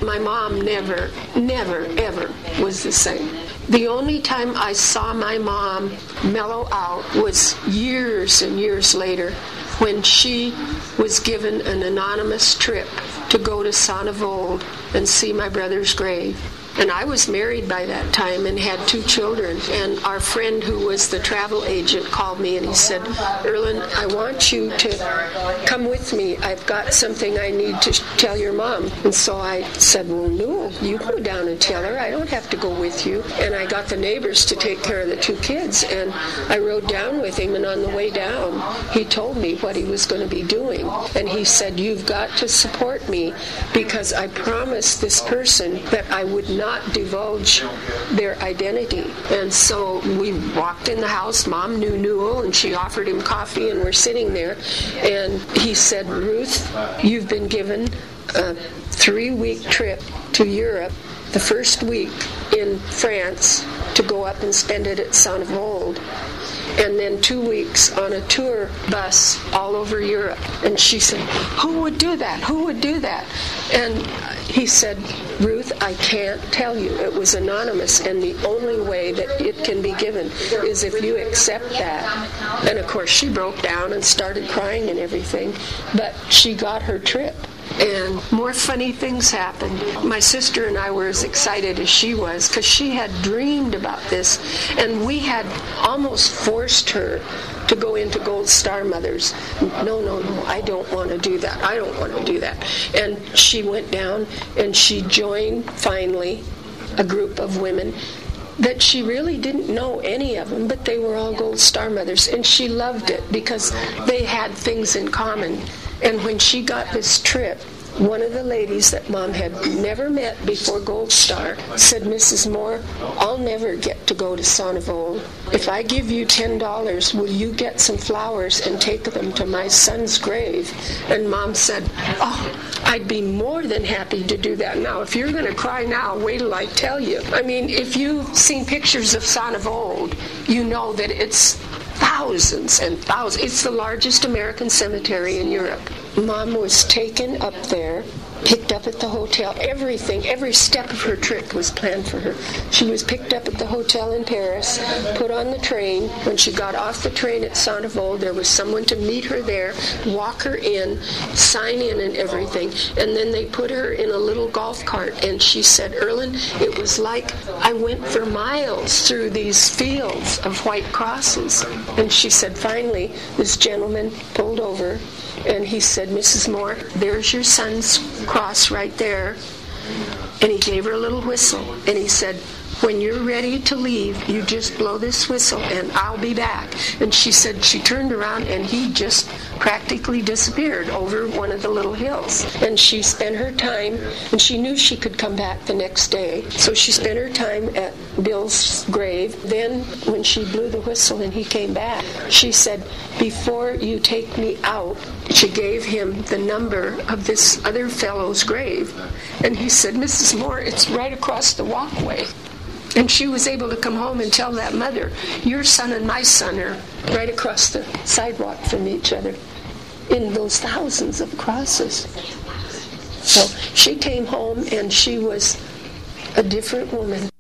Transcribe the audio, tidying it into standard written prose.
My mom never, ever was the same. The only time I saw my mom mellow out was years and years later when she was given an anonymous trip to go to Sonneville and see my brother's grave. And I was married by that time and had 2 children. And our friend who was the travel agent called me and he said, Erlen, I want you to come with me. I've got something I need to tell your mom. And so I said, well, no, you go down and tell her. I don't have to go with you. And I got the neighbors to take care of the 2 kids. And I rode down with him. And on the way down, he told me what he was going to be doing. And he said, you've got to support me because I promised this person that I would not divulge their identity. And so we walked in the house. Mom knew Newell, and she offered him coffee, and we're sitting there. And he said, Ruth, you've been given a 3-week trip to Europe, the first week in France, to go up and spend it at Sonneville, and then 2 weeks on a tour bus all over Europe. And she said, who would do that? Who would do that? And he said, Ruth, I can't tell you. It was anonymous, and the only way that it can be given is if you accept that. And of course, she broke down and started crying and everything, but she got her trip. And more funny things happened. My sister and I were as excited as she was because she had dreamed about this, and we had almost forced her to go into Gold Star Mothers. No, I don't want to do that. I don't want to do that. And she went down and she joined, finally, a group of women that she really didn't know any of them, but they were all Gold Star Mothers, and she loved it because they had things in common. And when she got this trip, one of the ladies that Mom had never met before Gold Star said, Mrs. Moore, I'll never get to go to Sonneville. If I give you $10, will you get some flowers and take them to my son's grave? And Mom said, oh, I'd be more than happy to do that. Now, if you're going to cry now, wait till I tell you. I mean, if you've seen pictures of Sonneville, you know that it's thousands and thousands. It's the largest American cemetery in Europe. Mom was taken up there, picked up at the hotel. Everything, every step of her trip was planned for her. She was picked up at the hotel in Paris, put on the train. When she got off the train at Sonneville, there was someone to meet her there, walk her in, sign in and everything. And then they put her in a little golf cart. And she said, Erlen, it was like I went for miles through these fields of white crosses. And she said, finally, this gentleman pulled over. And he said, Mrs. Moore, there's your son's cross right there. And he gave her a little whistle. And he said, when you're ready to leave, you just blow this whistle and I'll be back. And she said she turned around and he just practically disappeared over one of the little hills. And she spent her time, and she knew she could come back the next day. So she spent her time at Bill's grave. Then when she blew the whistle and he came back, she said, before you take me out, she gave him the number of this other fellow's grave. And he said, Mrs. Moore, it's right across the walkway. And she was able to come home and tell that mother, your son and my son are right across the sidewalk from each other in those thousands of crosses. So she came home and she was a different woman.